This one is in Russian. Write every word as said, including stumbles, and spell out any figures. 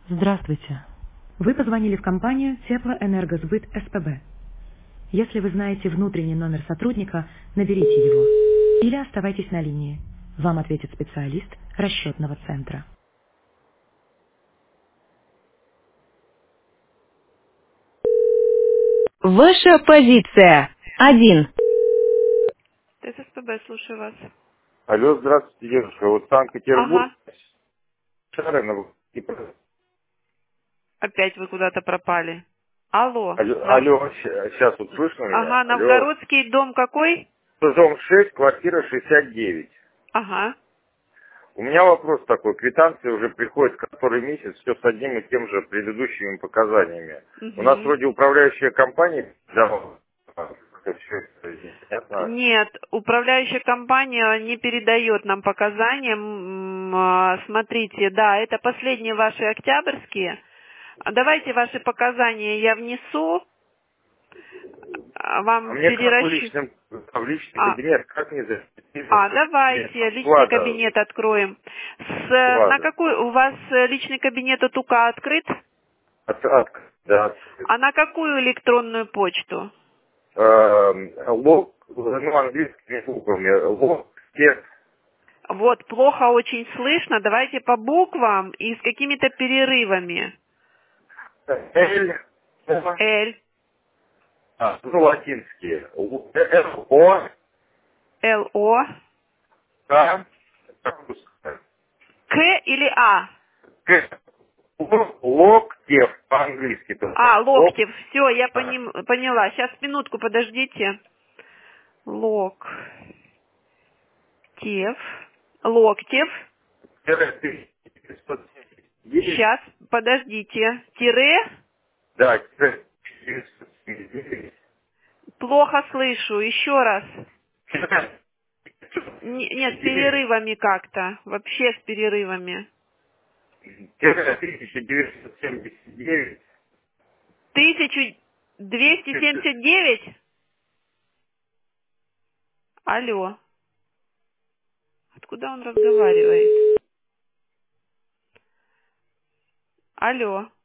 Здравствуйте. Вы позвонили в компанию Теплоэнергосбыт СПБ. Если вы знаете внутренний номер сотрудника, наберите его. Или оставайтесь на линии. Вам ответит специалист расчетного центра. Ваша позиция. Один. ТССПБ, слушаю вас. Алло, здравствуйте, девушка. Вот Санкт-Петербург, Ага, Шарынов. опять вы куда-то пропали. Алло. Алло, Нав- алло, сейчас вот слышно меня? Ага, Алло. Новгородский дом какой? Дом шесть, квартира шестьдесят девять. Ага. У меня вопрос такой. Квитанция уже приходит который месяц, все с одним и тем же предыдущими показаниями. У нас Угу. вроде управляющая компания, да, все это непонятно. Нет, управляющая компания не передает нам показания. М, а, Смотрите, да, это последние ваши октябрьские. А давайте ваши показания я внесу, а А вам мне как в переращу. личном, в личный А, кабинет, как мне а, зарегистрироваться давайте, личный вклада? кабинет откроем. С, э, на Вклада. какой у вас э, личный кабинет от УК открыт? От, от, да. А на какую электронную почту? Эм, лог, ну, английскими буквами, лог, текст, Вот, плохо очень слышно. Давайте по буквам и с какими-то перерывами. L, О, Л, а, ну, латинские, Л, Л, О, Л, О. К, К или А? К, Л, Локтев, по-английски А, только, лог, Локтев. Все, я а, поним- поняла. Сейчас минутку, подождите. Локтев. Локтев. тире тысяча девятьсот семьдесят девять, Сейчас, подождите. Тире. да, тире тысяча девятьсот семьдесят девять, Плохо слышу. Еще раз. тире Не- Нет, с девять, перерывами как-то. Вообще с перерывами. тире тысяча девятьсот семьдесят девять, тысяча двести семьдесят девять? Алло. Откуда он разговаривает? Алло.